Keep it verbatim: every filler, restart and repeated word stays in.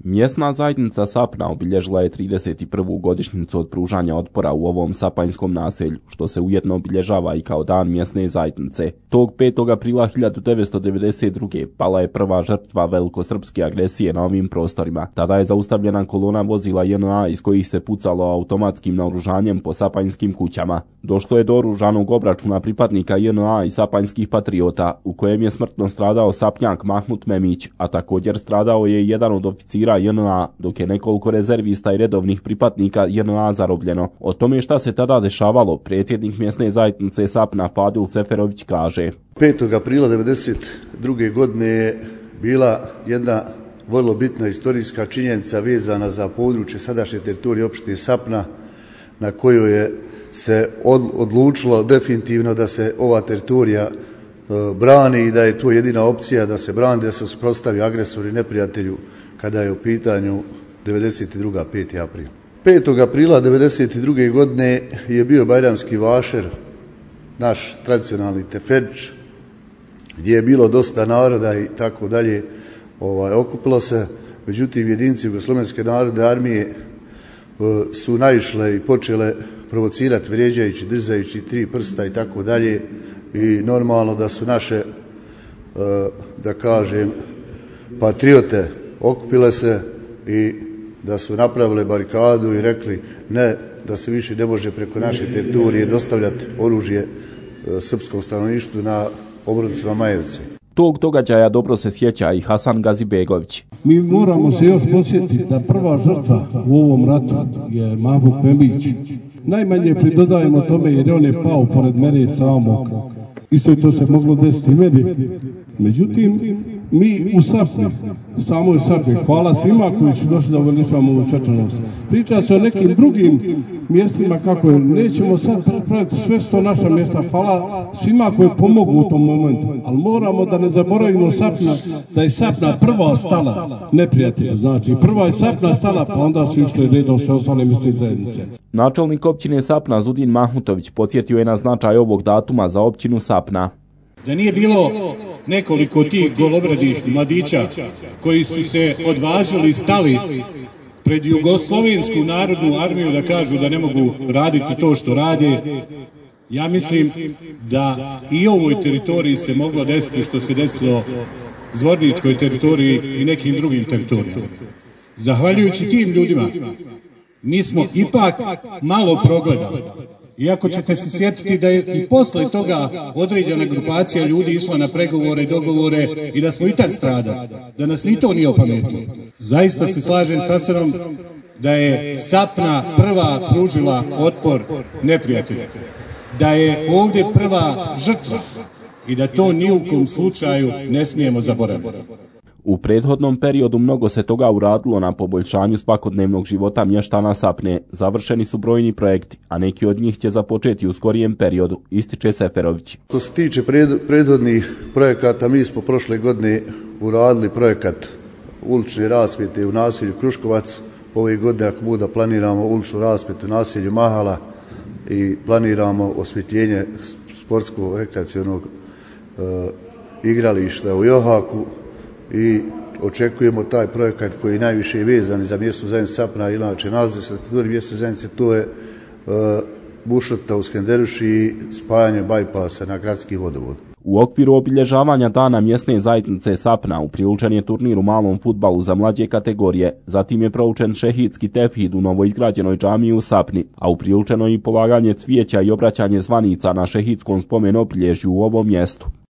Mjesna zajednica Sapna obilježila je trideset prvu godišnjicu od pružanja otpora u ovom sapanjskom naselju, što se ujedno obilježava i kao dan mjesne zajednice. Tog petog aprila hiljadu devetsto devedeset druge pala je prva žrtva velikosrpske agresije na ovim prostorima. Tada je zaustavljena kolona vozila J N A iz kojih se pucalo automatskim naoružanjem po sapanjskim kućama. Došlo je do oružanog obračuna pripadnika J N A i sapanjskih patriota, u kojem je smrtno stradao sapnjak Mahmut Memić, a također stradao je i jedan od oficira J N A, dok je nekoliko rezervista i redovnih pripadnika J N A zarobljeno. O tome šta se tada dešavalo, predsjednik mjesne zajednice Sapna Fadil Seferović kaže: petog aprila devedeset druge godine je bila jedna vrlo bitna istorijska činjenica vezana za područje sadašnje teritorije opštine Sapna, na kojoj je se odlučilo definitivno da se ova teritorija brani i da je to jedina opcija da se brani, da se suprotstavi agresoru i neprijatelju kada je u pitanju devedeset druga. peti april. petog aprila devedeset druge godine je bio Bajramski vašer, naš tradicionalni teferić, gdje je bilo dosta naroda i tako dalje, ovaj, okupilo se. Međutim, jedinice Jugoslovenske narodne armije su naišle i počele provocirati vrijeđajući, drzajući tri prsta i tako dalje, i normalno da su naše, da kažem, patriote okupile se i da su napravile barikadu i rekli ne, da se više ne može preko naše teritorije dostavljati oružje srpskom stanovništvu na obroncima Majevice. Tog događaja dobro se sjeća i Hasan Gazibegović. Mi moramo se još posjetiti da prva žrtva u ovom ratu je Mahmut Memić. Najmanje pridodajemo tome jer on je pao pored mene samog. Isto je to se moglo desiti i meni. Međutim, mi u Sapni, samoj Sapni, hvala svima koji su došli da uveličamo ovu svečanost. Priča se o nekim drugim mjestima kako je, nećemo sad praviti sve što naša mjesta, hvala svima koji pomogu u tom momentu. Ali moramo da ne zaboravimo Sapna, da je Sapna prva stala neprijatelju, znači prva je Sapna stala, pa onda su išli redom sve ostale mjesne zajednice. Načelnik općine Sapna Zudin Mahmutović podsjetio je na značaj ovog datuma za općinu Sapna. Da nije bilo nekoliko tih golobradih mladića koji su se odvažili i stali pred Jugoslovensku narodnu armiju da kažu da ne mogu raditi to što rade, ja mislim da i ovoj teritoriji se moglo desiti što se desilo Zvorničkoj teritoriji i nekim drugim teritorijama. Zahvaljujući tim ljudima mi smo ipak malo progledali. Iako ćete se sjetiti da je i posle toga određena grupacija ljudi išla na pregovore, dogovore i da smo i tad stradali, da nas ni to nije opametilo. Zaista se slažem sa Hasanom da je Sapna prva pružila otpor neprijatelju, da je ovdje prva žrtva i da to ni u kom slučaju ne smijemo zaboraviti. U prethodnom periodu mnogo se toga uradilo na poboljšanju svakodnevnog života mještana Sapne. Završeni su brojni projekti, a neki od njih će započeti u skorijem periodu, ističe Seferović. Što se tiče prethodnih projekata, mi smo prošle godine uradili projekat ulične rasvjete u naselju Kruškovac. Ove godine, ako bude, planiramo uličnu rasvjetu u naselju Mahala i planiramo osvjetljenje sportskog rekreacionog e, igrališta u Johaku. I očekujemo taj projekat koji je najviše vezan za mjesnu zajednicu Sapna, inače nalazi se na teritoriji mjesne zajednice, to je e, bušota u Skenderuši i spajanje bajpasa na gradski vodovod. U okviru obilježavanja dana mjesne zajednice Sapna upriličen je turnir u malom fudbalu za mlađe kategorije, zatim je proučen šehidski tefhid u novoizgrađenoj džamiji u Sapni, a upriličeno je i polaganje cvijeća i obraćanje zvanica na šehidskom spomen obilježju u ovom mjestu.